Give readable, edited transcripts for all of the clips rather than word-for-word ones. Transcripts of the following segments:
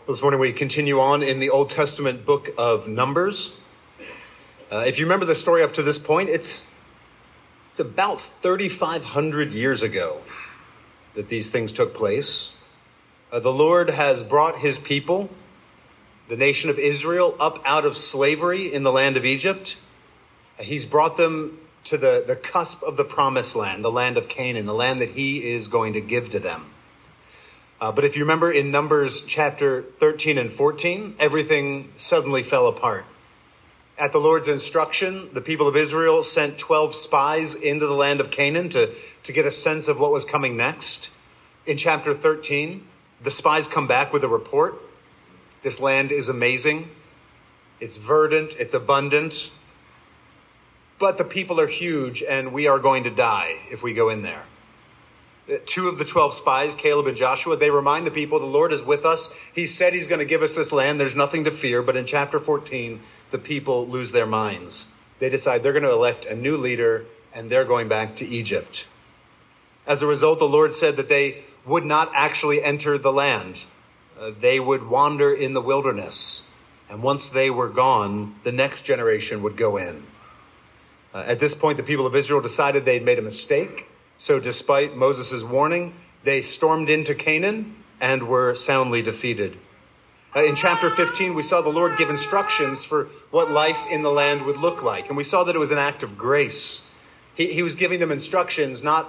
This morning we continue on in the Old Testament book of Numbers. If you remember the story up to this point, it's about 3,500 years ago that these things took place. The Lord has brought his people, the nation of Israel, up out of slavery in the land of Egypt. He's brought them to the cusp of the promised land, the land of Canaan, the land that he is going to give to them. But if you remember in Numbers chapter 13 and 14, everything suddenly fell apart. At the Lord's instruction, the people of Israel sent 12 spies into the land of Canaan to get a sense of what was coming next. In chapter 13, the spies come back with a report. This land is amazing. It's verdant. It's abundant. But the people are huge, and we are going to die if we go in there. Two of the 12 spies, Caleb and Joshua, they remind the people, the Lord is with us. He said he's going to give us this land. There's nothing to fear. But in chapter 14, the people lose their minds. They decide they're going to elect a new leader, and they're going back to Egypt. As a result, the Lord said that they would not actually enter the land. They would wander in the wilderness. And once they were gone, the next generation would go in. At this point, the people of Israel decided they'd made a mistake. So despite Moses' warning, they stormed into Canaan and were soundly defeated. In chapter 15, we saw the Lord give instructions for what life in the land would look like. And we saw that it was an act of grace. He was giving them instructions, not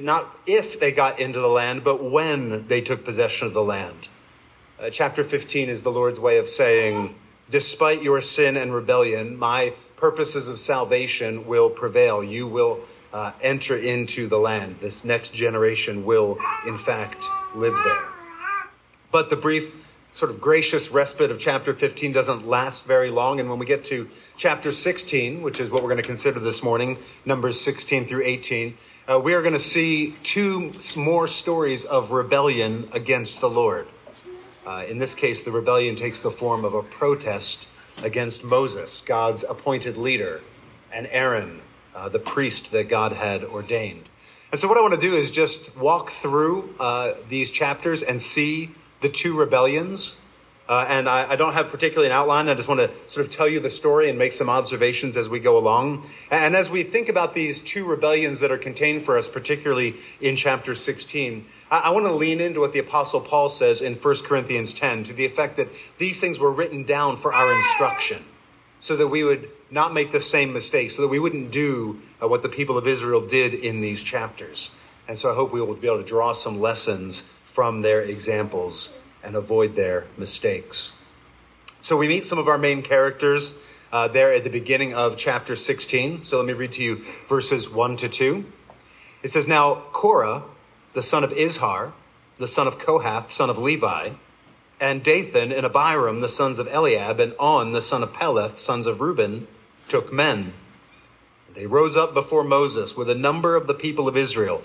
if they got into the land, but when they took possession of the land. Chapter 15 is the Lord's way of saying, despite your sin and rebellion, my purposes of salvation will prevail. You will enter into the land. This next generation will, in fact, live there. But the brief, sort of gracious respite of chapter 15 doesn't last very long. And when we get to chapter 16, which is what we're going to consider this morning, Numbers 16 through 18, we are going to see two more stories of rebellion against the Lord. In this case, the rebellion takes the form of a protest against Moses, God's appointed leader, and Aaron, the priest that God had ordained. And so what I want to do is just walk through these chapters and see the two rebellions. And I don't have particularly an outline. I just want to sort of tell you the story and make some observations as we go along. And as we think about these two rebellions that are contained for us, particularly in chapter 16, I want to lean into what the Apostle Paul says in 1 Corinthians 10 to the effect that these things were written down for our instruction so that we would not make the same mistake, so that we wouldn't do what the people of Israel did in these chapters. And so I hope we will be able to draw some lessons from their examples and avoid their mistakes. So we meet some of our main characters there at the beginning of chapter 16. So let me read to you verses 1 to 2. It says, Now Korah, the son of Izhar, the son of Kohath, son of Levi, and Dathan and Abiram, the sons of Eliab, and On, the son of Peleth, sons of Reuben, took men. They rose up before Moses with a number of the people of Israel,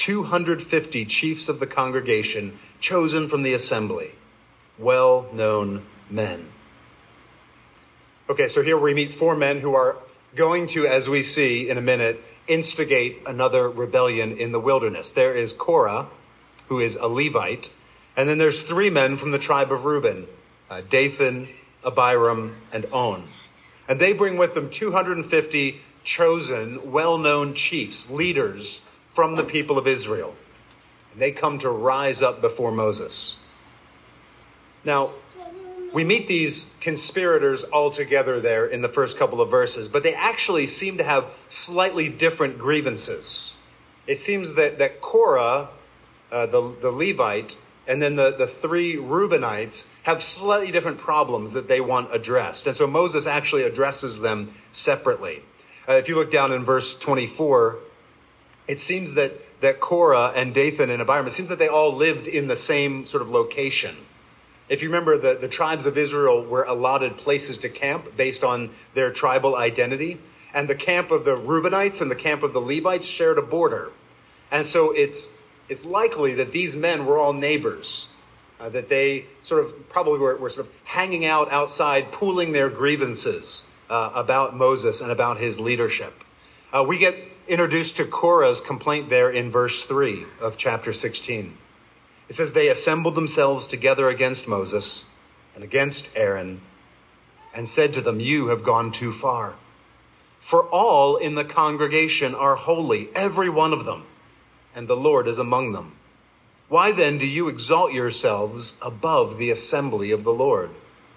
250 chiefs of the congregation, chosen from the assembly, well-known men. Okay, so here we meet four men who are going to, as we see in a minute, instigate another rebellion in the wilderness. There is Korah, who is a Levite, and then there's three men from the tribe of Reuben, Dathan, Abiram, and On. And they bring with them 250 chosen, well-known chiefs, leaders from the people of Israel. And they come to rise up before Moses. Now, we meet these conspirators all together there in the first couple of verses, but they actually seem to have slightly different grievances. It seems that Korah, the Levite, and then the three Reubenites have slightly different problems that they want addressed. And so Moses actually addresses them separately. If you look down in verse 24, it seems that Korah and Dathan and Abiram, it seems that they all lived in the same sort of location. If you remember, the tribes of Israel were allotted places to camp based on their tribal identity. And the camp of the Reubenites and the camp of the Levites shared a border. And so it's likely that these men were all neighbors, that they sort of probably were sort of hanging out outside, pooling their grievances about Moses and about his leadership. We get introduced to Korah's complaint there in verse 3 of chapter 16. It says, They assembled themselves together against Moses and against Aaron, and said to them, "You have gone too far. For all in the congregation are holy, every one of them, and the Lord is among them. Why then do you exalt yourselves above the assembly of the Lord?"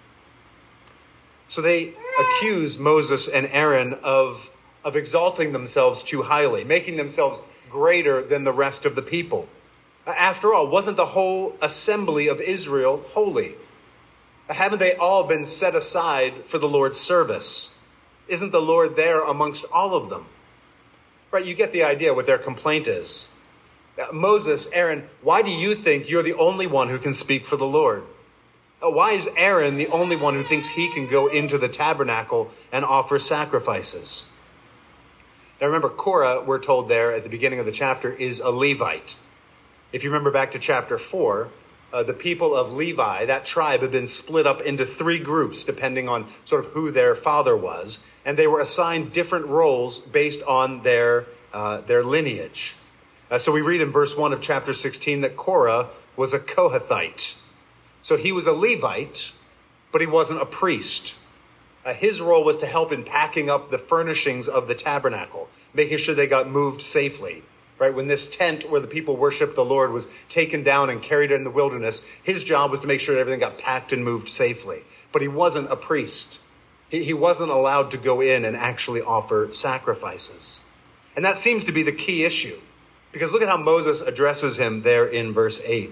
So they accuse Moses and Aaron of exalting themselves too highly, making themselves greater than the rest of the people. After all, wasn't the whole assembly of Israel holy? Haven't they all been set aside for the Lord's service? Isn't the Lord there amongst all of them? Right, you get the idea what their complaint is. Moses, Aaron, why do you think you're the only one who can speak for the Lord? Why is Aaron the only one who thinks he can go into the tabernacle and offer sacrifices? Now remember, Korah, we're told there at the beginning of the chapter, is a Levite. If you remember back to chapter 4, the people of Levi, that tribe, had been split up into 3 groups, depending on sort of who their father was. And they were assigned different roles based on their lineage. So we read in verse 1 of chapter 16 that Korah was a Kohathite. So he was a Levite, but he wasn't a priest. His role was to help in packing up the furnishings of the tabernacle, making sure they got moved safely. Right, when this tent where the people worshiped the Lord was taken down and carried in the wilderness, his job was to make sure that everything got packed and moved safely. But he wasn't a priest. He wasn't allowed to go in and actually offer sacrifices. And that seems to be the key issue. Because look at how Moses addresses him there in verse 8.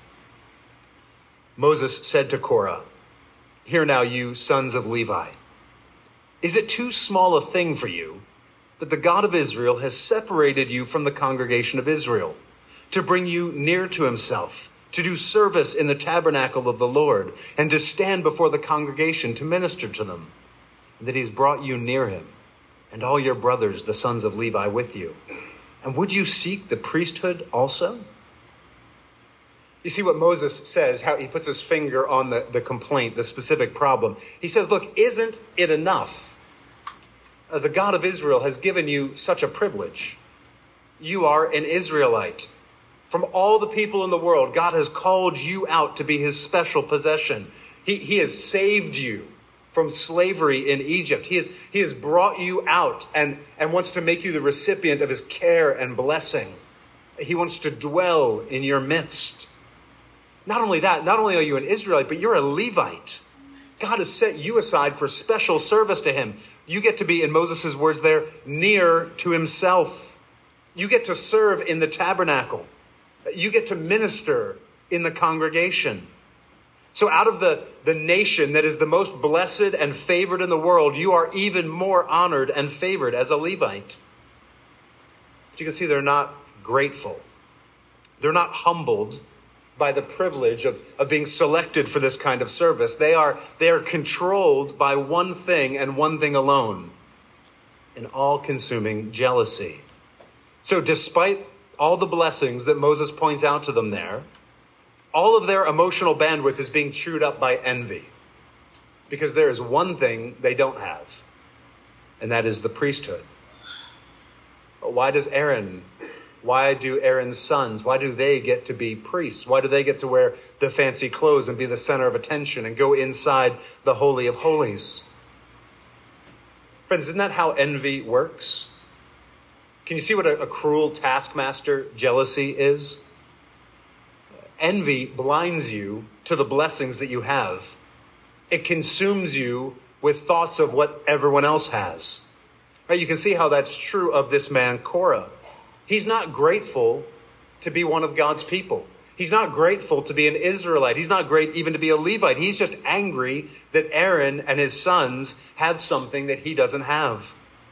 Moses said to Korah, "Hear now, you sons of Levi. Is it too small a thing for you that the God of Israel has separated you from the congregation of Israel, to bring you near to himself, to do service in the tabernacle of the Lord, and to stand before the congregation to minister to them, and that he's brought you near him, and all your brothers, the sons of Levi, with you? And would you seek the priesthood also?" You see what Moses says, how he puts his finger on the complaint, the specific problem. He says, look, isn't it enough? The God of Israel has given you such a privilege. You are an Israelite. From all the people in the world, God has called you out to be his special possession. He has saved you from slavery in Egypt. He has brought you out and wants to make you the recipient of his care and blessing. He wants to dwell in your midst. Not only that, not only are you an Israelite, but you're a Levite. God has set you aside for special service to him. You get to be, in Moses' words there, near to himself. You get to serve in the tabernacle. You get to minister in the congregation. So out of the nation that is the most blessed and favored in the world, you are even more honored and favored as a Levite. But you can see they're not grateful. They're not humbled by the privilege of being selected for this kind of service. They are controlled by one thing and one thing alone, an all-consuming jealousy. So despite all the blessings that Moses points out to them there, all of their emotional bandwidth is being chewed up by envy, because there is one thing they don't have, and that is the priesthood. Why do Aaron's sons, why do they get to be priests? Why do they get to wear the fancy clothes and be the center of attention and go inside the Holy of Holies? Friends, isn't that how envy works? Can you see what a cruel taskmaster jealousy is? Envy blinds you to the blessings that you have. It consumes you with thoughts of what everyone else has. Right? You can see how that's true of this man, Korah. He's not grateful to be one of God's people. He's not grateful to be an Israelite. He's not great even to be a Levite. He's just angry that Aaron and his sons have something that he doesn't have.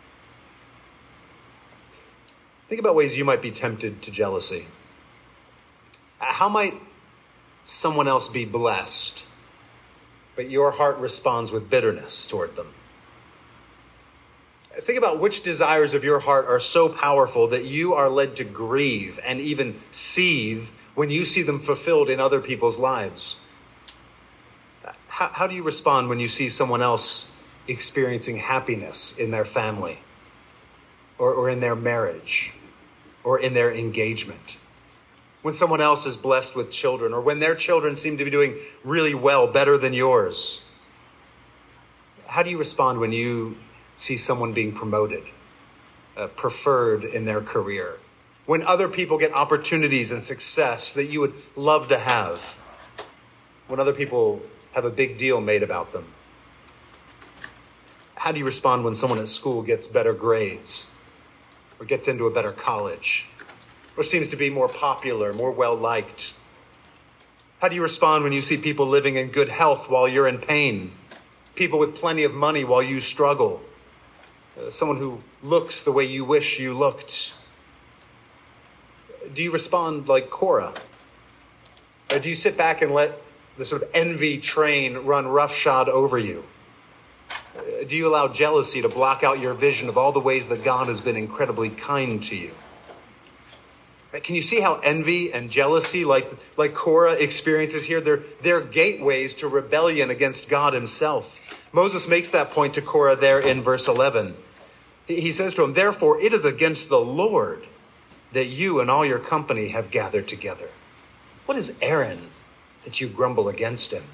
Think about ways you might be tempted to jealousy. How might someone else be blessed, but your heart responds with bitterness toward them? Think about which desires of your heart are so powerful that you are led to grieve and even seethe when you see them fulfilled in other people's lives. How do you respond when you see someone else experiencing happiness in their family or in their marriage or in their engagement? when someone else is blessed with children, or when their children seem to be doing really well, better than yours? How do you respond when you see someone being promoted, preferred in their career? When other people get opportunities and success that you would love to have? When other people have a big deal made about them? How do you respond when someone at school gets better grades, or gets into a better college, or seems to be more popular, more well-liked? How do you respond when you see people living in good health while you're in pain? People with plenty of money while you struggle? Someone who looks the way you wish you looked? Do you respond like Korah? Or do you sit back and let the sort of envy train run roughshod over you? Do you allow jealousy to block out your vision of all the ways that God has been incredibly kind to you? Can you see how envy and jealousy, like Korah experiences here, they're gateways to rebellion against God himself? Moses makes that point to Korah there in verse 11. He says to him, "Therefore it is against the Lord that you and all your company have gathered together. What is Aaron that you grumble against him?"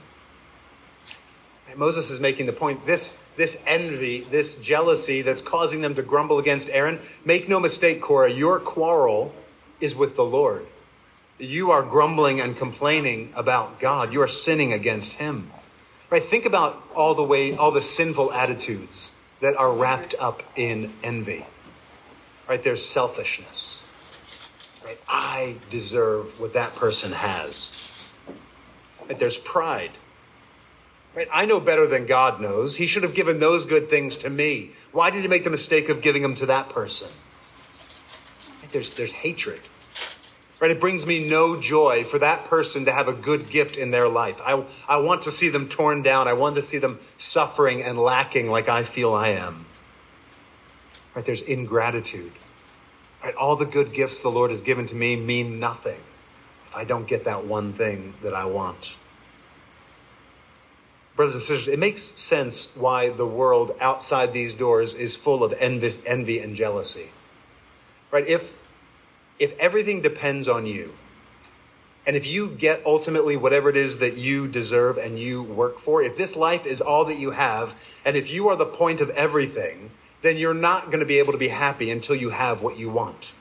And Moses is making the point, this envy, this jealousy that's causing them to grumble against Aaron, make no mistake, Korah, your quarrel is with the Lord. You are grumbling and complaining about God. You are sinning against him. Right? Think about all the sinful attitudes that are wrapped up in envy. Right? There's selfishness. Right? I deserve what that person has. Right? There's pride. Right? I know better than God knows. He should have given those good things to me. Why did he make the mistake of giving them to that person? Right? There's hatred. Right? It brings me no joy for that person to have a good gift in their life. I want to see them torn down. I want to see them suffering and lacking like I feel I am. Right? There's ingratitude. Right? All the good gifts the Lord has given to me mean nothing if I don't get that one thing that I want. Brothers and sisters, it makes sense why the world outside these doors is full of envy and jealousy. Right? If everything depends on you, and if you get ultimately whatever it is that you deserve and you work for, if this life is all that you have, and if you are the point of everything, then you're not going to be able to be happy until you have what you want.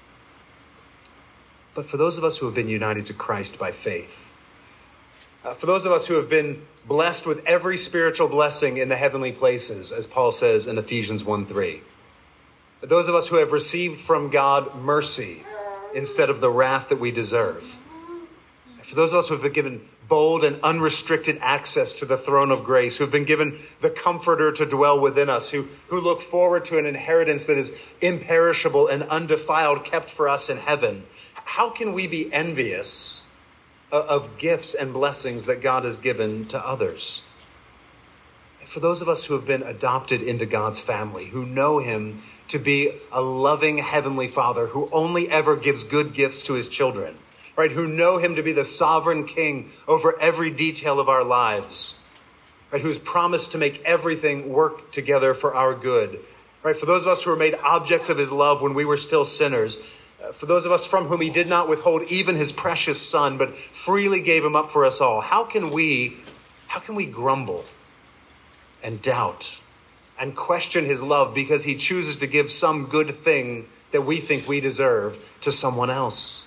But for those of us who have been united to Christ by faith, for those of us who have been blessed with every spiritual blessing in the heavenly places, as Paul says in Ephesians 1:3, those of us who have received from God mercy instead of the wrath that we deserve, for those of us who have been given bold and unrestricted access to the throne of grace, who have been given the Comforter to dwell within us, who look forward to an inheritance that is imperishable and undefiled, kept for us in heaven, how can we be envious of gifts and blessings that God has given to others? For those of us who have been adopted into God's family, who know him to be a loving heavenly Father who only ever gives good gifts to his children, right? Who know him to be the sovereign King over every detail of our lives, right? Who's promised to make everything work together for our good, right? For those of us who were made objects of his love when we were still sinners, for those of us from whom he did not withhold even his precious son, but freely gave him up for us all, how can we grumble and doubt and question his love because he chooses to give some good thing that we think we deserve to someone else?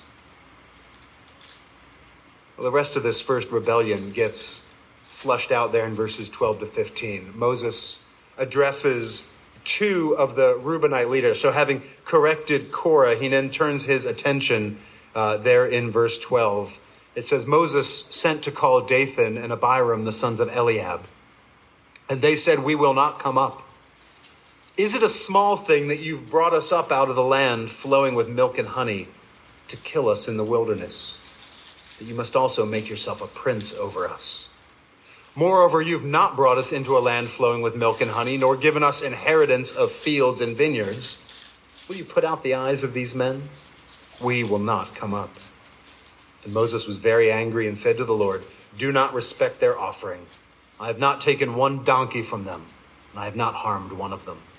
Well, the rest of this first rebellion gets flushed out there in verses 12 to 15. Moses addresses two of the Reubenite leaders. So having corrected Korah, he then turns his attention there in verse 12. It says, Moses sent to call Dathan and Abiram, the sons of Eliab. And they said, we will not come up. Is it a small thing that you've brought us up out of the land flowing with milk and honey to kill us in the wilderness, that you must also make yourself a prince over us? Moreover, you've not brought us into a land flowing with milk and honey, nor given us inheritance of fields and vineyards. Will you put out the eyes of these men? We will not come up. And Moses was very angry and said to the Lord, do not respect their offering. I have not taken one donkey from them, and I have not harmed one of them.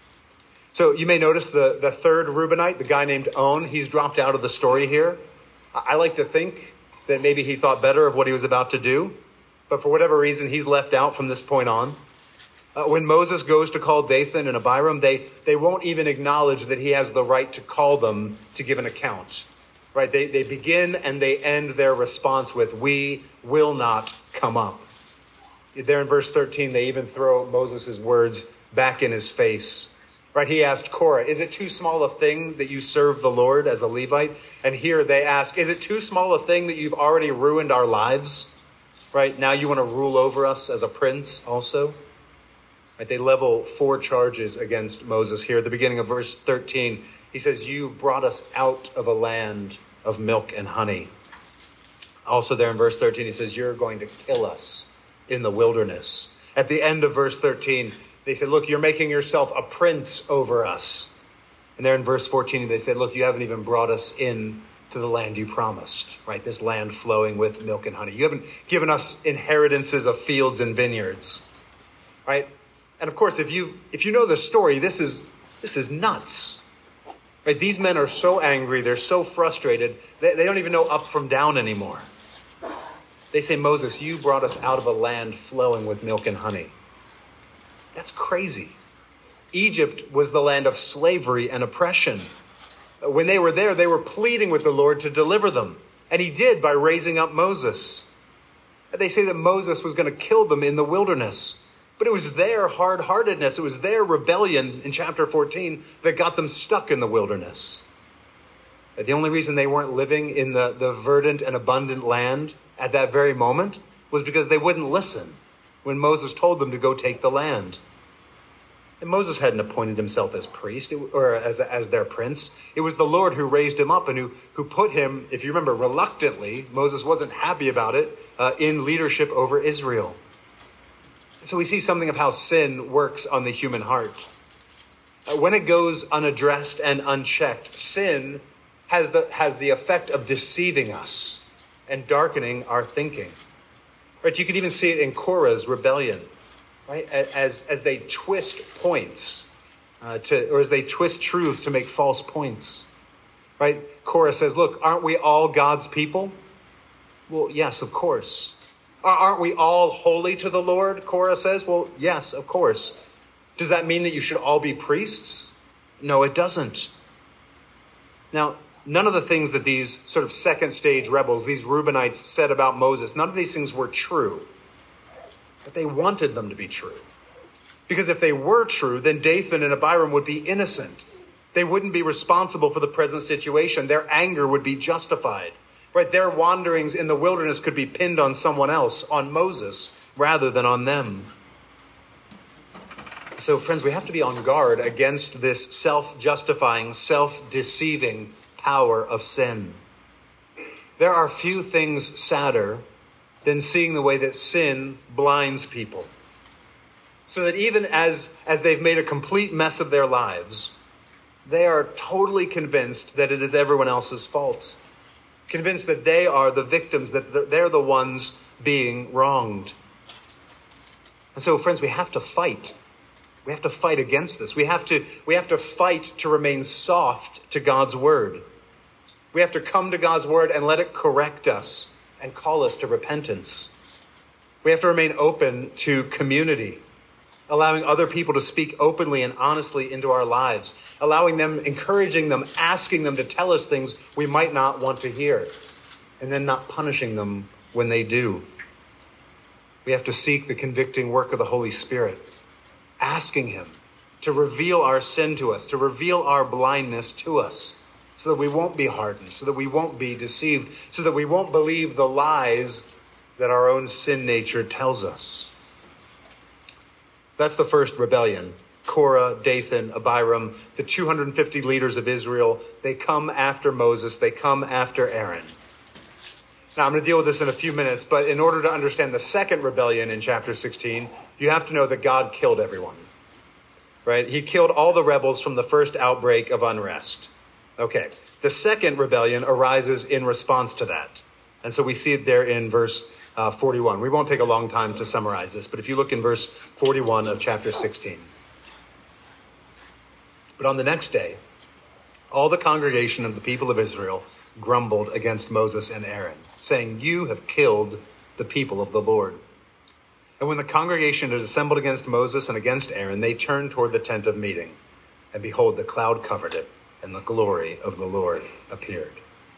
So you may notice the third Reubenite, the guy named On, he's dropped out of the story here. I like to think that maybe he thought better of what he was about to do, but for whatever reason, he's left out from this point on. When Moses goes to call Dathan and Abiram, they won't even acknowledge that he has the right to call them to give an account. Right? They begin and they end their response with, "We will not come up." There in verse 13, they even throw Moses' words back in his face. Right? He asked Korah, "Is it too small a thing that you serve the Lord as a Levite?" And here they ask, "Is it too small a thing that you've already ruined our lives? Right? Now you want to rule over us as a prince also?" Right? They level 4 charges against Moses here. At the beginning of verse 13, he says, "You brought us out of a land of milk and honey." Also there in verse 13, he says, "You're going to kill us in the wilderness." At the end of verse 13, they said, "Look, you're making yourself a prince over us." And there in verse 14, they said, "Look, you haven't even brought us in to the land you promised," right? This land flowing with milk and honey. You haven't given us inheritances of fields and vineyards, right? And of course, if you know the story, this is nuts. Right? These men are so angry, they're so frustrated, they don't even know up from down anymore. They say, "Moses, you brought us out of a land flowing with milk and honey." That's crazy. Egypt was the land of slavery and oppression. When they were there, they were pleading with the Lord to deliver them. And he did by raising up Moses. They say that Moses was going to kill them in the wilderness. But it was their hard-heartedness, it was their rebellion in chapter 14 that got them stuck in the wilderness. The only reason they weren't living in the verdant and abundant land at that very moment was because they wouldn't listen when Moses told them to go take the land. And Moses hadn't appointed himself as priest or as their prince. It was the Lord who raised him up and who put him, if you remember, reluctantly. Moses wasn't happy about it, in leadership over Israel. So we see something of how sin works on the human heart. When it goes unaddressed and unchecked, sin has the effect of deceiving us and darkening our thinking. Right? You could even see it in Korah's rebellion, right? As they twist points or as they twist truth to make false points. Right? Korah says, "Look, aren't we all God's people?" Well, yes, of course. "Aren't we all holy to the Lord?" Korah says. Well, yes, of course. Does that mean that you should all be priests? No, it doesn't. Now, none of the things that these sort of second stage rebels, these Reubenites, said about Moses, none of these things were true. But they wanted them to be true. Because if they were true, then Dathan and Abiram would be innocent. They wouldn't be responsible for the present situation. Their anger would be justified. Right? Their wanderings in the wilderness could be pinned on someone else, on Moses, rather than on them. So, friends, we have to be on guard against this self-justifying, self-deceiving power of sin. There are few things sadder than seeing the way that sin blinds people. So that even as they've made a complete mess of their lives, they are totally convinced that it is everyone else's fault. Convinced that they are the victims, that they're the ones being wronged. And so, friends, we have to fight. We have to fight against this. We have to fight to remain soft to God's word. We have to come to God's word and let it correct us and call us to repentance. We have to remain open to community, allowing other people to speak openly and honestly into our lives, allowing them, encouraging them, asking them to tell us things we might not want to hear, and then not punishing them when they do. We have to seek the convicting work of the Holy Spirit, asking him to reveal our sin to us, to reveal our blindness to us, so that we won't be hardened, so that we won't be deceived, so that we won't believe the lies that our own sin nature tells us. That's the first rebellion. Korah, Dathan, Abiram, the 250 leaders of Israel, they come after Moses, they come after Aaron. Now, I'm going to deal with this in a few minutes, but in order to understand the second rebellion in chapter 16, you have to know that God killed everyone, right? He killed all the rebels from the first outbreak of unrest. Okay, the second rebellion arises in response to that. And so we see it there in verse 41. We won't take a long time to summarize this, but if you look in verse 41 of chapter 16. But on the next day, all the congregation of the people of Israel grumbled against Moses and Aaron, saying, "You have killed the people of the Lord." And when the congregation had assembled against Moses and against Aaron, they turned toward the tent of meeting. And behold, the cloud covered it, and the glory of the Lord appeared.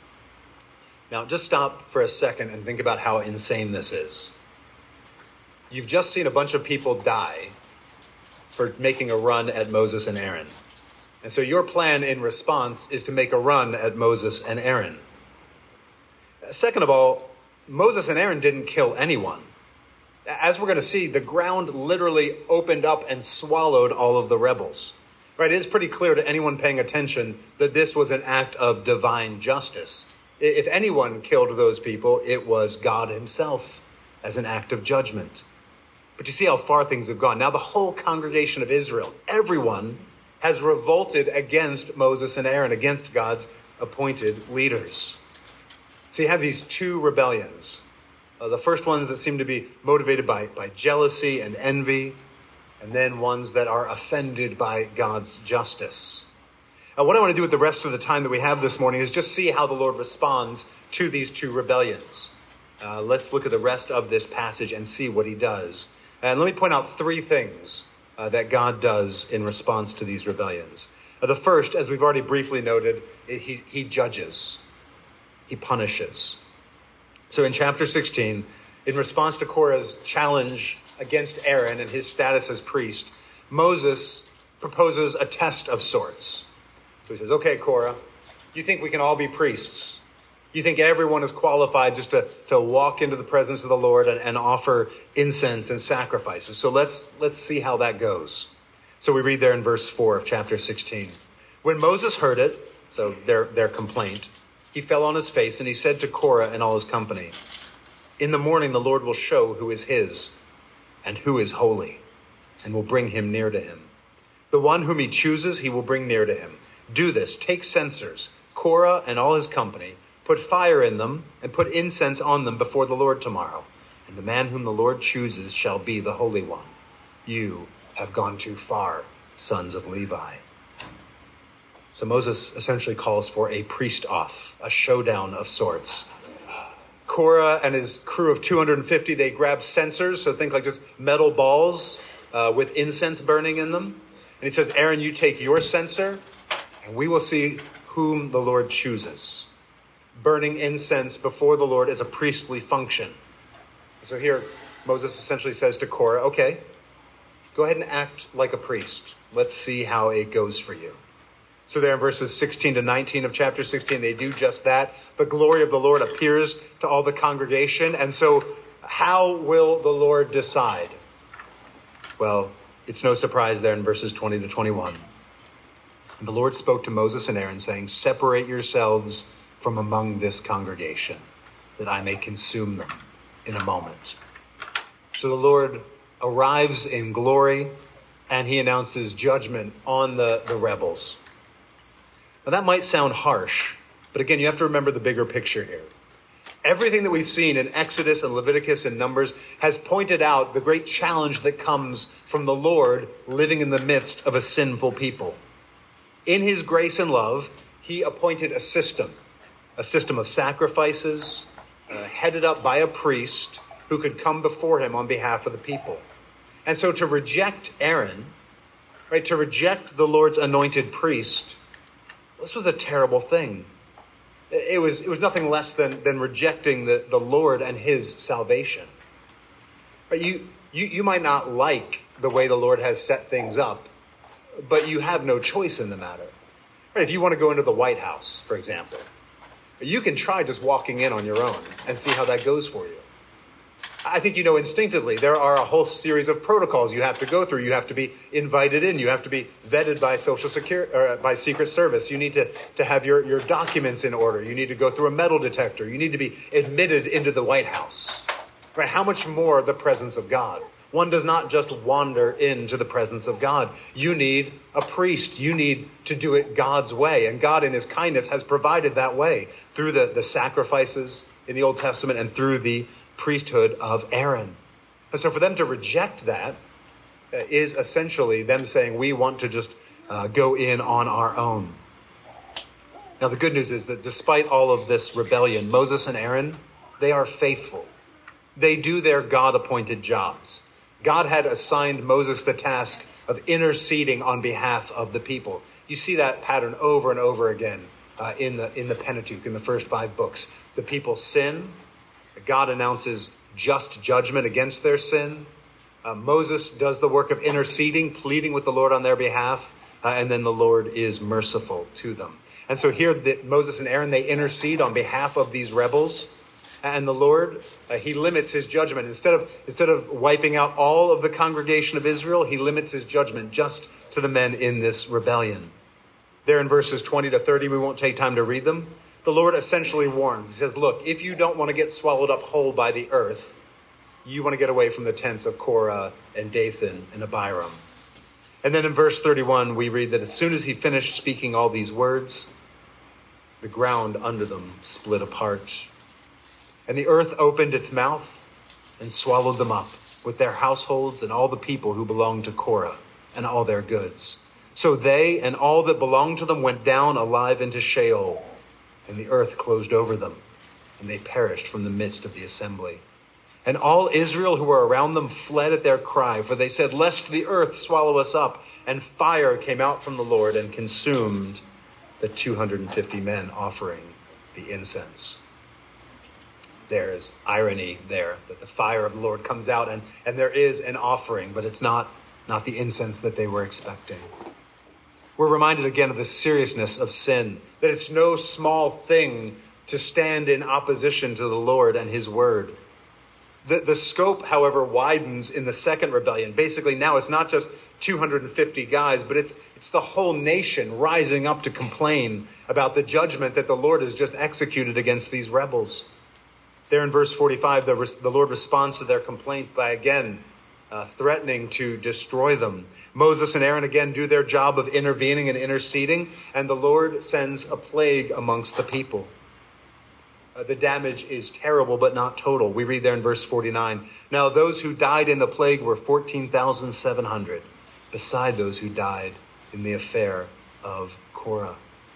Now, just stop for a second and think about how insane this is. You've just seen a bunch of people die for making a run at Moses and Aaron. And so your plan in response is to make a run at Moses and Aaron. Second of all, Moses and Aaron didn't kill anyone. As we're going to see, the ground literally opened up and swallowed all of the rebels. Right? It is pretty clear to anyone paying attention that this was an act of divine justice. If anyone killed those people, it was God himself as an act of judgment. But you see how far things have gone. Now the whole congregation of Israel, everyone has revolted against Moses and Aaron, against God's appointed leaders. So you have these two rebellions. The first ones that seem to be motivated by jealousy and envy, and then ones that are offended by God's justice. What I want to do with the rest of the time that we have this morning is just see how the Lord responds to these two rebellions. Let's look at the rest of this passage and see what he does. And let me point out three things that God does in response to these rebellions. The first, as we've already briefly noted, he judges. He punishes. So in chapter 16, in response to Korah's challenge against Aaron and his status as priest, Moses proposes a test of sorts. So he says, "Okay, Korah, you think we can all be priests? You think everyone is qualified just to walk into the presence of the Lord and offer incense and sacrifices? So let's see how that goes." So we read there in verse 4 of chapter 16. When Moses heard it, so their complaint, he fell on his face and he said to Korah and all his company, "In the morning the Lord will show who is his and who is holy, and will bring him near to him. The one whom he chooses he will bring near to him. Do this, take censers, Korah and all his company, put fire in them and put incense on them before the Lord tomorrow. And the man whom the Lord chooses shall be the Holy One. You have gone too far, sons of Levi." So Moses essentially calls for a priest-off, a showdown of sorts. Korah and his crew of 250, they grab censers, so think like just metal balls with incense burning in them. And he says, "Aaron, you take your censer, and we will see whom the Lord chooses." Burning incense before the Lord is a priestly function. So here, Moses essentially says to Korah, "Okay, go ahead and act like a priest. Let's see how it goes for you." So there in verses 16 to 19 of chapter 16, they do just that. The glory of the Lord appears to all the congregation. And so how will the Lord decide? Well, it's no surprise there in verses 20 to 21. "And the Lord spoke to Moses and Aaron, saying, 'Separate yourselves from among this congregation, that I may consume them in a moment.'" So the Lord arrives in glory, and he announces judgment on the rebels. Now that might sound harsh, but again, you have to remember the bigger picture here. Everything that we've seen in Exodus and Leviticus and Numbers has pointed out the great challenge that comes from the Lord living in the midst of a sinful people. In his grace and love, he appointed a system of sacrifices, headed up by a priest who could come before him on behalf of the people. And so to reject Aaron, right, to reject the Lord's anointed priest, this was a terrible thing. It was nothing less than rejecting the Lord and his salvation. Right? You might not like the way the Lord has set things up, but you have no choice in the matter. Right? If you want to go into the White House, for example, you can try just walking in on your own and see how that goes for you. I think you know instinctively there are a whole series of protocols you have to go through. You have to be invited in. You have to be vetted by Social Security or by Secret Service. You need to have your documents in order. You need to go through a metal detector. You need to be admitted into the White House. Right? How much more the presence of God? One does not just wander into the presence of God. You need a priest. You need to do it God's way. And God in his kindness has provided that way through the sacrifices in the Old Testament and through the priesthood of Aaron. And so for them to reject that is essentially them saying, we want to just go in on our own. Now, the good news is that despite all of this rebellion, Moses and Aaron, they are faithful. They do their God-appointed jobs. God had assigned Moses the task of interceding on behalf of the people. You see that pattern over and over again in the Pentateuch, in the first 5 books. The people sin. God announces just judgment against their sin. Moses does the work of interceding, pleading with the Lord on their behalf, and then the Lord is merciful to them. And so here Moses and Aaron, they intercede on behalf of these rebels. And the Lord, he limits his judgment. Instead of wiping out all of the congregation of Israel, he limits his judgment just to the men in this rebellion. There in verses 20 to 30, we won't take time to read them. The Lord essentially warns. He says, look, if you don't want to get swallowed up whole by the earth, you want to get away from the tents of Korah and Dathan and Abiram. And then in verse 31, we read that as soon as he finished speaking all these words, the ground under them split apart. And the earth opened its mouth and swallowed them up with their households and all the people who belonged to Korah and all their goods. So they and all that belonged to them went down alive into Sheol, and the earth closed over them, and they perished from the midst of the assembly. And all Israel who were around them fled at their cry, for they said, lest the earth swallow us up. And fire came out from the Lord and consumed the 250 men offering the incense. There is irony there, that the fire of the Lord comes out and there is an offering, but it's not the incense that they were expecting. We're reminded again of the seriousness of sin, that it's no small thing to stand in opposition to the Lord and his word. The scope, however, widens in the second rebellion. Basically now it's not just 250 guys, but it's the whole nation rising up to complain about the judgment that the Lord has just executed against these rebels. There in verse 45, the Lord responds to their complaint by again threatening to destroy them. Moses and Aaron again do their job of intervening and interceding, and the Lord sends a plague amongst the people. The damage is terrible, but not total. We read there in verse 49, now those who died in the plague were 14,700, beside those who died in the affair of Korah.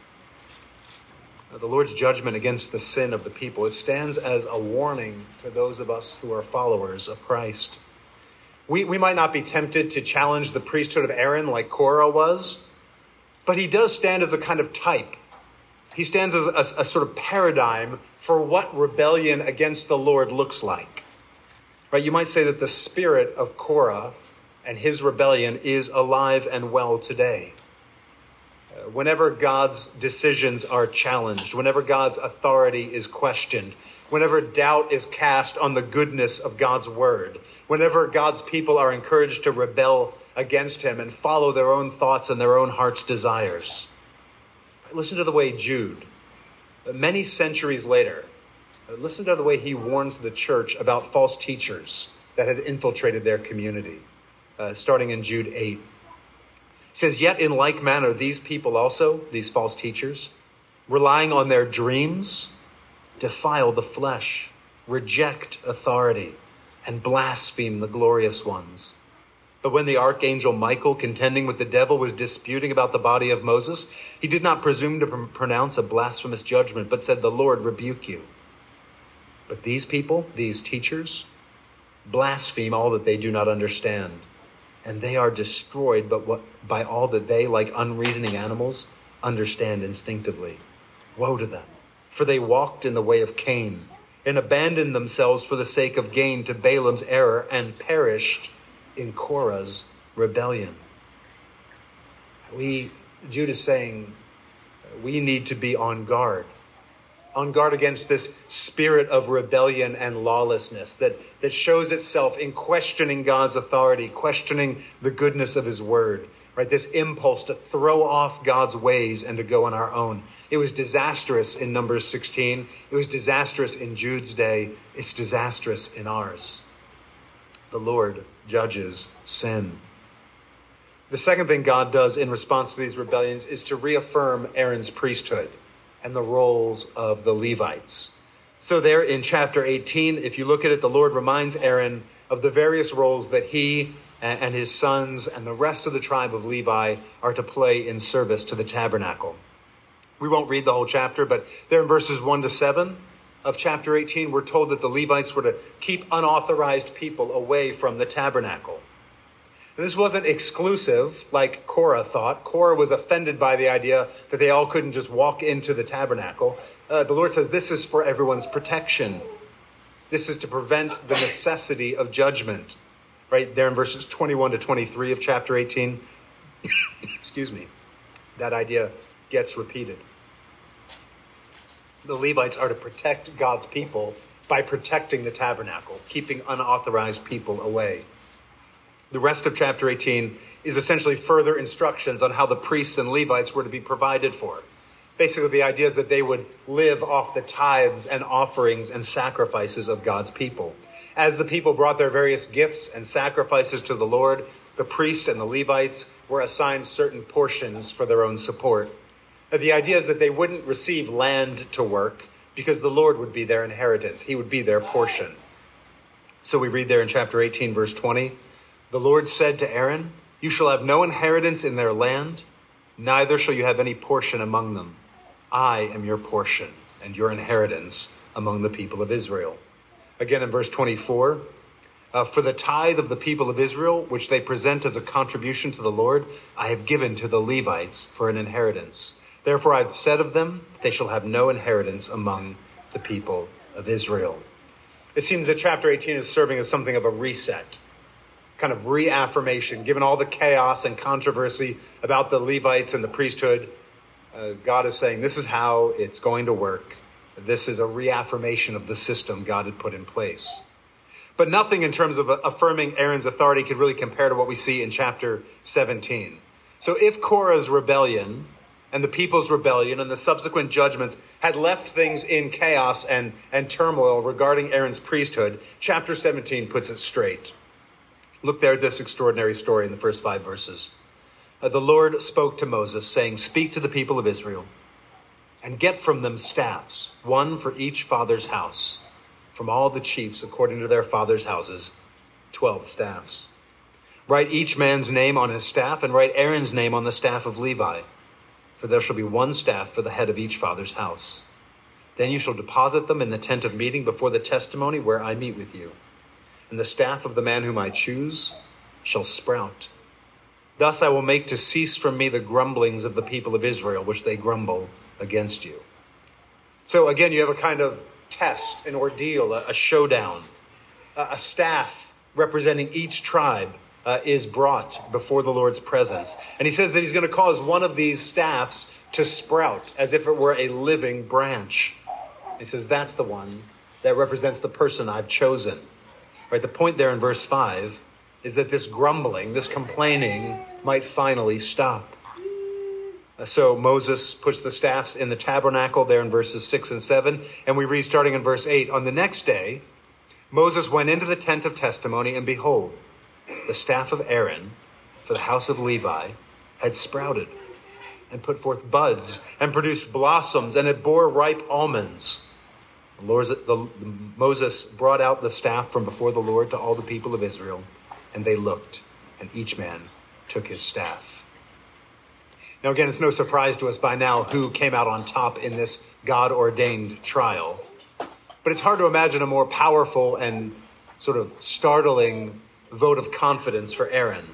The Lord's judgment against the sin of the people, it stands as a warning to those of us who are followers of Christ. We might not be tempted to challenge the priesthood of Aaron like Korah was, but he does stand as a kind of type. He stands as a sort of paradigm for what rebellion against the Lord looks like. Right? You might say that the spirit of Korah and his rebellion is alive and well today. Whenever God's decisions are challenged, whenever God's authority is questioned, whenever doubt is cast on the goodness of God's word, whenever God's people are encouraged to rebel against him and follow their own thoughts and their own heart's desires. Listen to the way Jude, many centuries later, listen to the way he warns the church about false teachers that had infiltrated their community, starting in Jude 8. It says, yet in like manner, these people also, these false teachers, relying on their dreams, defile the flesh, reject authority, and blaspheme the glorious ones. But when the archangel Michael, contending with the devil, was disputing about the body of Moses, he did not presume to pronounce a blasphemous judgment, but said, the Lord rebuke you. But these people, these teachers, blaspheme all that they do not understand. And they are destroyed by all that they, like unreasoning animals, understand instinctively. Woe to them, for they walked in the way of Cain, and abandoned themselves for the sake of gain to Balaam's error, and perished in Korah's rebellion. Jude is saying we need to be on guard against this spirit of rebellion and lawlessness that shows itself in questioning God's authority, questioning the goodness of his word, right? This impulse to throw off God's ways and to go on our own. It was disastrous in Numbers 16. It was disastrous in Jude's day. It's disastrous in ours. The Lord judges sin. The second thing God does in response to these rebellions is to reaffirm Aaron's priesthood and the roles of the Levites. So there in chapter 18, if you look at it, the Lord reminds Aaron of the various roles that he and his sons and the rest of the tribe of Levi are to play in service to the tabernacle. We won't read the whole chapter, but there in verses 1 to 7 of chapter 18, we're told that the Levites were to keep unauthorized people away from the tabernacle. And this wasn't exclusive like Korah thought. Korah was offended by the idea that they all couldn't just walk into the tabernacle. The Lord says this is for everyone's protection. This is to prevent the necessity of judgment. Right there in verses 21 to 23 of chapter 18. Excuse me. That idea gets repeated. The Levites are to protect God's people by protecting the tabernacle, keeping unauthorized people away. The rest of chapter 18 is essentially further instructions on how the priests and Levites were to be provided for. Basically, the idea is that they would live off the tithes and offerings and sacrifices of God's people. As the people brought their various gifts and sacrifices to the Lord, the priests and the Levites were assigned certain portions for their own support. The idea is that they wouldn't receive land to work because the Lord would be their inheritance. He would be their portion. So we read there in chapter 18, verse 20, the Lord said to Aaron, you shall have no inheritance in their land, neither shall you have any portion among them. I am your portion and your inheritance among the people of Israel. Again in verse 24, for the tithe of the people of Israel, which they present as a contribution to the Lord, I have given to the Levites for an inheritance. Therefore I've said of them, they shall have no inheritance among the people of Israel. It seems that chapter 18 is serving as something of a reset, kind of reaffirmation, given all the chaos and controversy about the Levites and the priesthood. God is saying this is how it's going to work. This is a reaffirmation of the system God had put in place. But nothing in terms of affirming Aaron's authority could really compare to what we see in chapter 17. So if Korah's rebellion and the people's rebellion and the subsequent judgments had left things in chaos and turmoil regarding Aaron's priesthood, chapter 17 puts it straight. Look there at this extraordinary story in the first 5 verses. The Lord spoke to Moses, saying, speak to the people of Israel and get from them staffs, one for each father's house, from all the chiefs according to their father's houses, 12 staffs. Write each man's name on his staff and write Aaron's name on the staff of Levi. For there shall be one staff for the head of each father's house. Then you shall deposit them in the tent of meeting before the testimony where I meet with you. And the staff of the man whom I choose shall sprout. Thus I will make to cease from me the grumblings of the people of Israel, which they grumble against you. So again, you have a kind of test, an ordeal, a showdown. A staff representing each tribe is brought before the Lord's presence. And he says that he's going to cause one of these staffs to sprout as if it were a living branch. He says that's the one that represents the person I've chosen. Right? The point there in verse 5 is that this grumbling, this complaining might finally stop. So Moses puts the staffs in the tabernacle there in verses 6 and 7. And we read starting in verse 8, on the next day, Moses went into the tent of testimony, and behold, the staff of Aaron for the house of Levi had sprouted and put forth buds and produced blossoms, and it bore ripe almonds. Moses brought out the staff from before the Lord to all the people of Israel, and they looked, and each man took his staff. Now again, it's no surprise to us by now who came out on top in this God-ordained trial. But it's hard to imagine a more powerful and sort of startling vote of confidence for Aaron.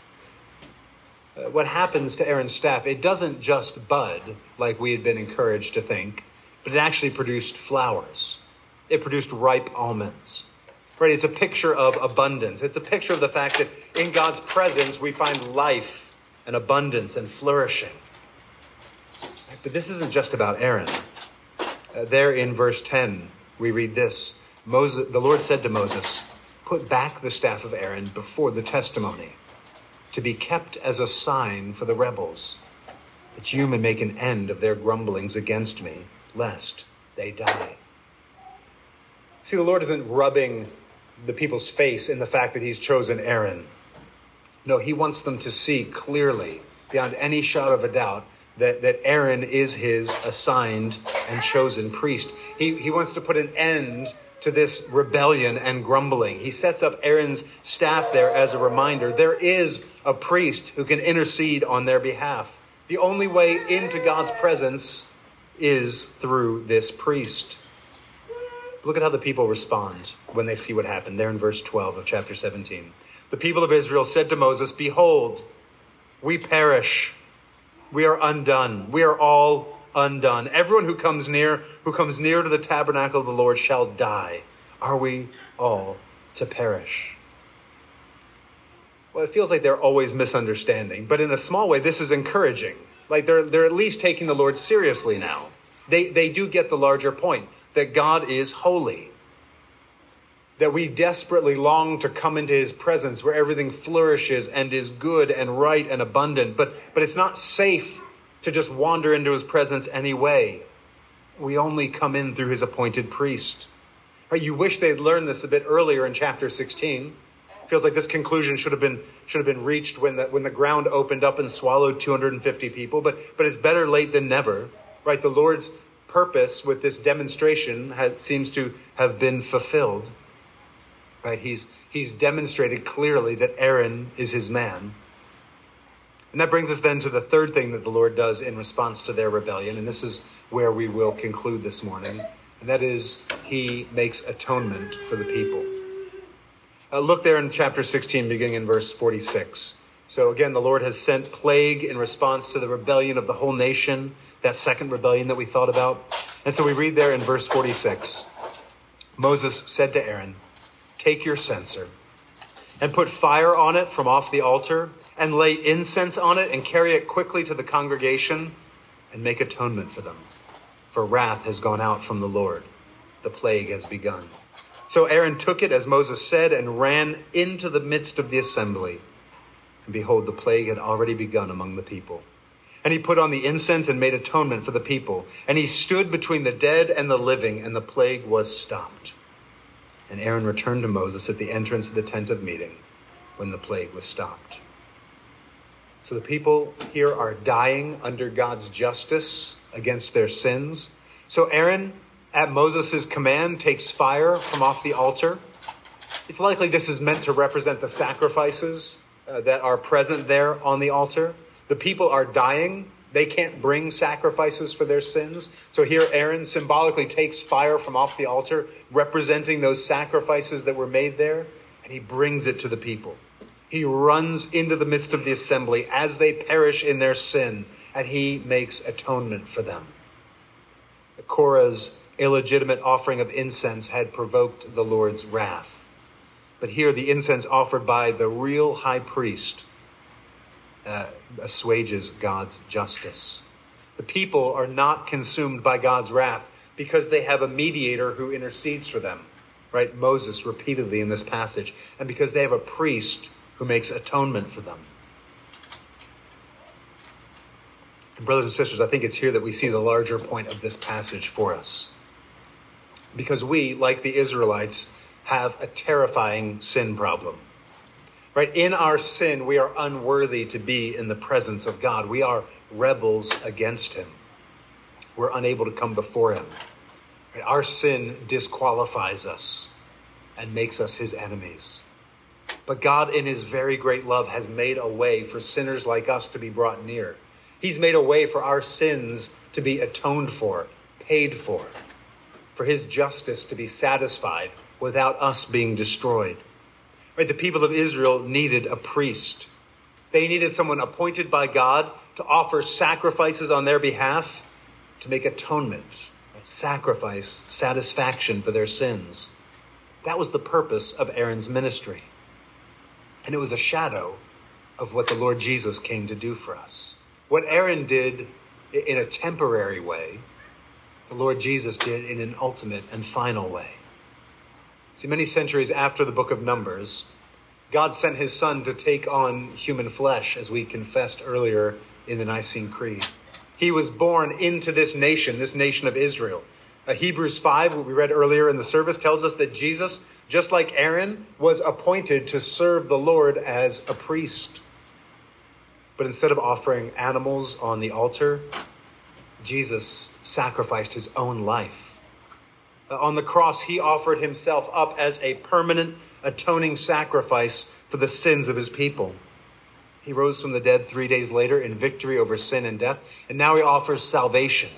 What happens to Aaron's staff, it doesn't just bud like we had been encouraged to think, but it actually produced flowers. It produced ripe almonds. Right? It's a picture of abundance. It's a picture of the fact that in God's presence we find life and abundance and flourishing. But this isn't just about Aaron. There in verse 10, we read this. The Lord said to Moses, put back the staff of Aaron before the testimony, to be kept as a sign for the rebels, that you may make an end of their grumblings against me, lest they die. See, the Lord isn't rubbing the people's face in the fact that he's chosen Aaron. No, he wants them to see clearly, beyond any shadow of a doubt, that Aaron is his assigned and chosen priest. He wants to put an end to this rebellion and grumbling. He sets up Aaron's staff there as a reminder. There is a priest who can intercede on their behalf. The only way into God's presence is through this priest. Look at how the people respond when they see what happened. There in verse 12 of chapter 17. The people of Israel said to Moses, "Behold, we perish. We are undone. We are all undone. Everyone who comes near to the tabernacle of the Lord shall die. Are we all to perish?" Well, it feels like they're always misunderstanding, but in a small way, this is encouraging. Like they're at least taking the Lord seriously now. They do get the larger point, that God is holy, that we desperately long to come into his presence where everything flourishes and is good and right and abundant, but it's not safe to just wander into his presence anyway. We only come in through his appointed priest. Right? You wish they'd learned this a bit earlier in chapter 16. Feels like this conclusion should have been reached when the ground opened up and swallowed 250 people, but it's better late than never, right? The Lord's purpose with this demonstration seems to have been fulfilled, right? He's demonstrated clearly that Aaron is his man. And that brings us then to the third thing that the Lord does in response to their rebellion, and this is where we will conclude this morning, and that is he makes atonement for the people. Look there in chapter 16, beginning in verse 46. So again, the Lord has sent plague in response to the rebellion of the whole nation, that second rebellion that we thought about. And so we read there in verse 46, Moses said to Aaron, "Take your censer and put fire on it from off the altar and lay incense on it and carry it quickly to the congregation and make atonement for them. For wrath has gone out from the Lord. The plague has begun." So Aaron took it as Moses said and ran into the midst of the assembly. And behold, the plague had already begun among the people. And he put on the incense and made atonement for the people. And he stood between the dead and the living, and the plague was stopped. And Aaron returned to Moses at the entrance of the tent of meeting when the plague was stopped. So the people here are dying under God's justice against their sins. So Aaron, at Moses' command, takes fire from off the altar. It's likely this is meant to represent the sacrifices that are present there on the altar. The people are dying. They can't bring sacrifices for their sins. So here Aaron symbolically takes fire from off the altar, representing those sacrifices that were made there, and he brings it to the people. He runs into the midst of the assembly as they perish in their sin, and he makes atonement for them. Korah's illegitimate offering of incense had provoked the Lord's wrath. But here the incense offered by the real high priest assuages God's justice. The people are not consumed by God's wrath because they have a mediator who intercedes for them, right? Moses repeatedly in this passage, and because they have a priest who makes atonement for them. And brothers and sisters, I think it's here that we see the larger point of this passage for us. Because we, like the Israelites, have a terrifying sin problem. Right? In our sin, we are unworthy to be in the presence of God. We are rebels against him. We're unable to come before him. Right? Our sin disqualifies us and makes us his enemies. But God, in his very great love, has made a way for sinners like us to be brought near. He's made a way for our sins to be atoned for, paid for his justice to be satisfied without us being destroyed. Right? The people of Israel needed a priest. They needed someone appointed by God to offer sacrifices on their behalf, to make atonement, right? Sacrifice, satisfaction for their sins. That was the purpose of Aaron's ministry. And it was a shadow of what the Lord Jesus came to do for us. What Aaron did in a temporary way, the Lord Jesus did in an ultimate and final way. See, many centuries after the book of Numbers, God sent his son to take on human flesh, as we confessed earlier in the Nicene Creed. He was born into this nation of Israel. Hebrews 5, what we read earlier in the service, tells us that Jesus, just like Aaron, was appointed to serve the Lord as a priest. But instead of offering animals on the altar, Jesus sacrificed his own life. On the cross, he offered himself up as a permanent atoning sacrifice for the sins of his people. He rose from the dead 3 days later in victory over sin and death, and now he offers salvation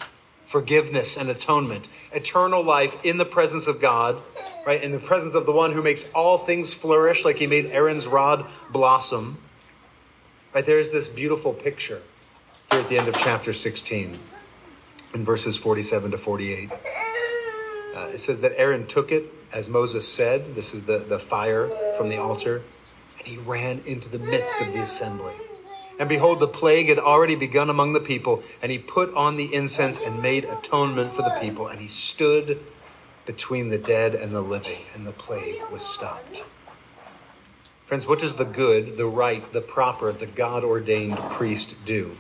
forgiveness and atonement, eternal life in the presence of God, right? In the presence of the one who makes all things flourish, like he made Aaron's rod blossom. Right, there's this beautiful picture here at the end of chapter 16 in verses 47 to 48. It says that Aaron took it, as Moses said. This is the fire from the altar. And he ran into the midst of the assembly. And behold, the plague had already begun among the people. And he put on the incense and made atonement for the people. And he stood between the dead and the living. And the plague was stopped. Friends, what does the good, the right, the proper, the God-ordained priest do?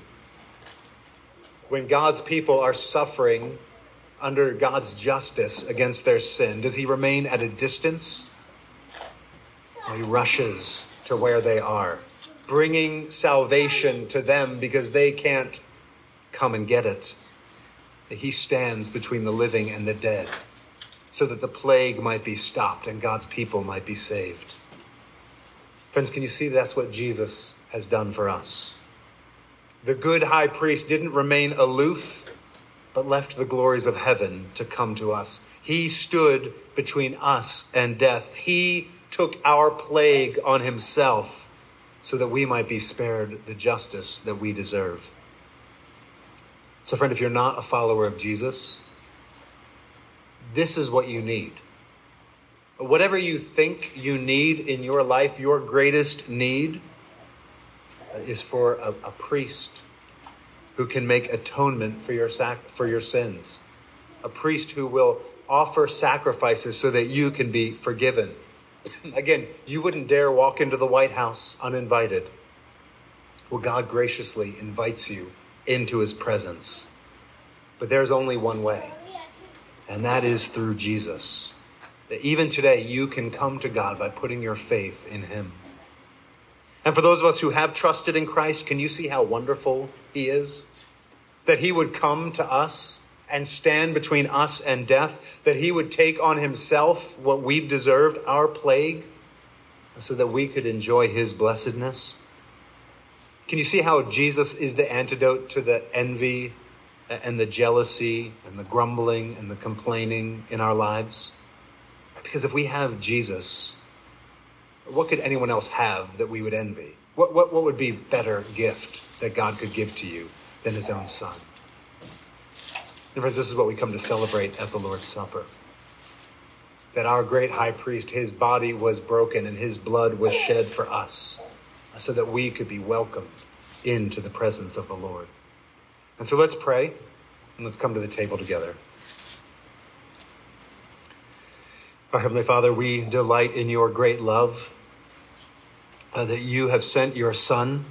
When God's people are suffering under God's justice against their sin, does he remain at a distance? Or he rushes to where they are, bringing salvation to them because they can't come and get it. He stands between the living and the dead so that the plague might be stopped and God's people might be saved. Friends, can you see that's what Jesus has done for us? The good high priest didn't remain aloof, but left the glories of heaven to come to us. He stood between us and death. He took our plague on himself so that we might be spared the justice that we deserve. So friend, if you're not a follower of Jesus, this is what you need. Whatever you think you need in your life, your greatest need is for a priest who can make atonement for your sins. A priest who will offer sacrifices so that you can be forgiven. Again, you wouldn't dare walk into the White House uninvited. Well, God graciously invites you into his presence. But there's only one way, and that is through Jesus. That even today, you can come to God by putting your faith in him. And for those of us who have trusted in Christ, can you see how wonderful he is? That he would come to us and stand between us and death. That he would take on himself what we've deserved, our plague, so that we could enjoy his blessedness. Can you see how Jesus is the antidote to the envy and the jealousy and the grumbling and the complaining in our lives? Because if we have Jesus, what could anyone else have that we would envy? What would be a better gift that God could give to you than his own son? And friends, this is what we come to celebrate at the Lord's Supper. That our great high priest, his body was broken and his blood was shed for us so that we could be welcomed into the presence of the Lord. And so let's pray and let's come to the table together. Our Heavenly Father, we delight in your great love, that you have sent your Son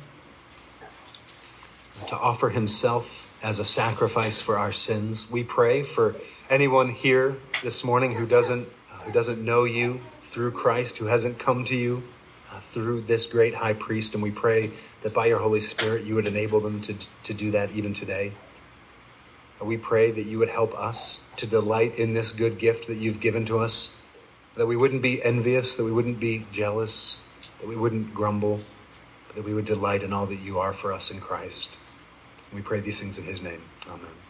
to offer himself as a sacrifice for our sins. We pray for anyone here this morning who doesn't know you through Christ, who hasn't come to you through this great high priest. And we pray that by your Holy Spirit, you would enable them to do that even today. We pray that you would help us to delight in this good gift that you've given to us, that we wouldn't be envious, that we wouldn't be jealous, that we wouldn't grumble, but that we would delight in all that you are for us in Christ. We pray these things in his name. Amen.